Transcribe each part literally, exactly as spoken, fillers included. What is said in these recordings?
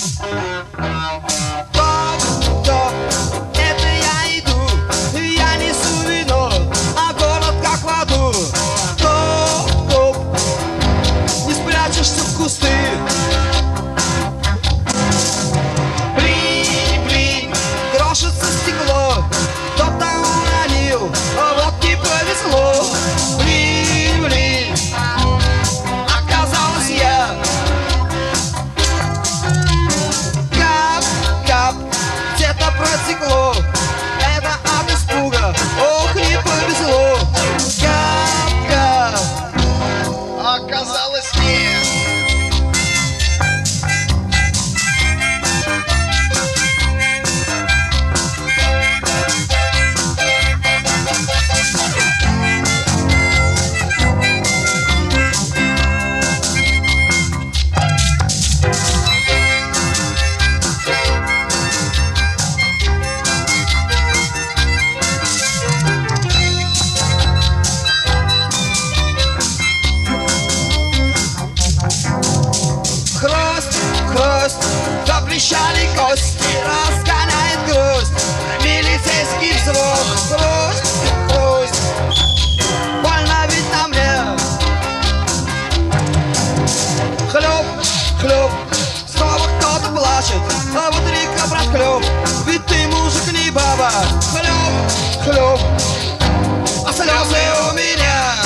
Топ, топ, это я иду, я несу вино, а город как в аду. Топ, топ, не спрячешься в кусты. Блин, блин, крошится стекло, кто-то уронил, а вот не повезло. Блин, блин, оказалось я. Кап, кап, где-то протекло, это от испуга, ох, не повезло. Кап, кап, оказалось нет. Хруст, хруст, запрещали кости, разгоняет грусть, милицейский взвод. Хруст, хруст, больно ведь на мне. Хлеб, хлеб, снова кто-то плачет, а вот река, брат, хлеб, ведь ты мужик, не баба. Хлеб, хлеб, а слезы у меня.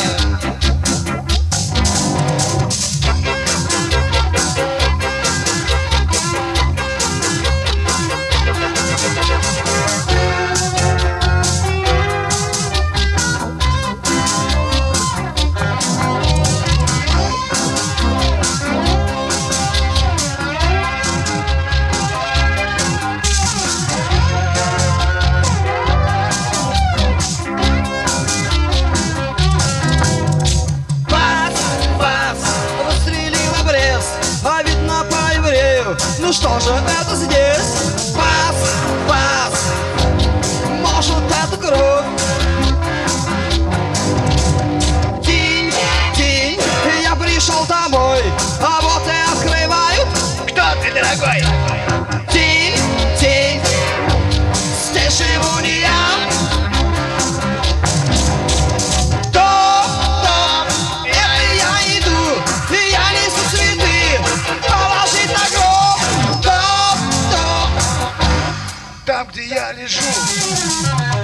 А видно по еврею, ну что же это здесь? Пас, пас, может это кровь. День, день, я пришел домой, а вот и открывают. Кто ты, дорогой? День, день, здесь живу не я. Там, где я лежу.